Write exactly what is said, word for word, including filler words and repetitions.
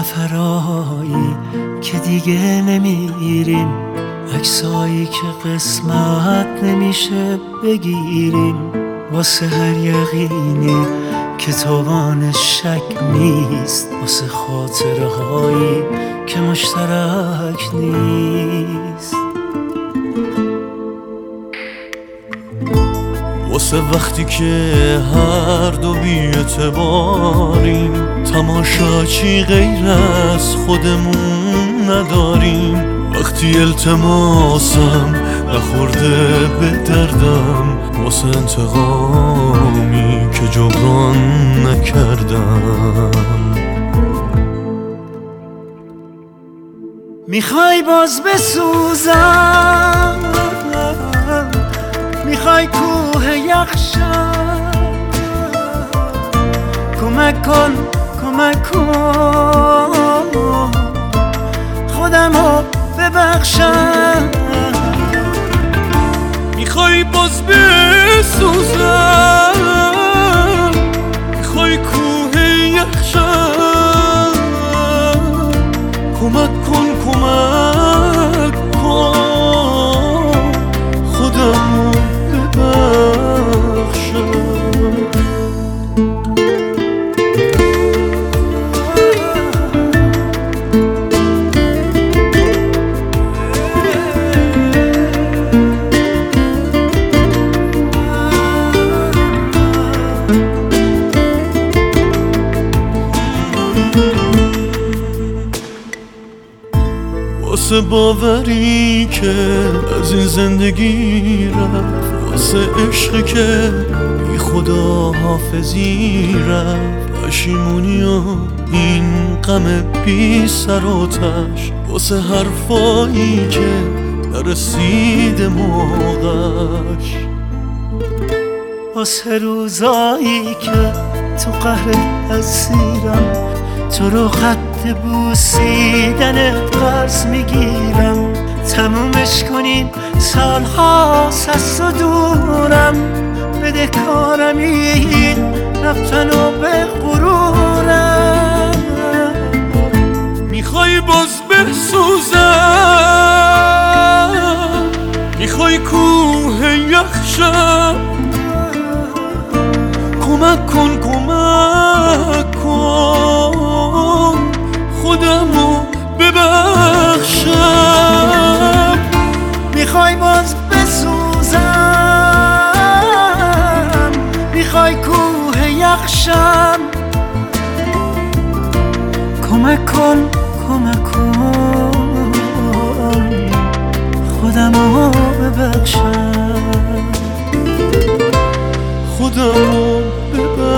سفرهایی که دیگه نمیریم، عکسایی که قسمت نمیشه بگیریم، واسه هر یقینی که توانش شک نیست، واسه خاطره هایی که مشترک نیست، واسه وقتی که هر دو بی اعتباریم، تماشاچی غیر از خودمون نداریم، وقتی التماسم نخورده به دردم، واسه انتقامی که جبران نکردم. میخوای باز بسوزم، میخوای کوه یخشم، کمک کن کمک کن خودمو ببخشم. میخوای باز بسوزم، میخوای کوه یخشم، کمک کن کمک کن خودمو ببخشم. واسه باوری که از این زندگی رفت، واسه عشقی که بی خدا حافظی رفت، پشیمونی و این غم بی سر و تش، واسه حرفایی که نرسیده موقعش، واسه روزایی که تو قهر اسیرم، تو رو خط بوسیدن قرض میگیرم، تمومش کنیم سال هاست از تو دورم، بده کارم این رفتن و به غرورم. میخوای باز بسوزم، میخوای کوه یخشم، کمک کن کمک کن خودمو ببخشم. میخوای باز بسوزم، میخوای کوه یخشم، کمک کن کمک کن خودمو ببخشم، خودمو ببخشم.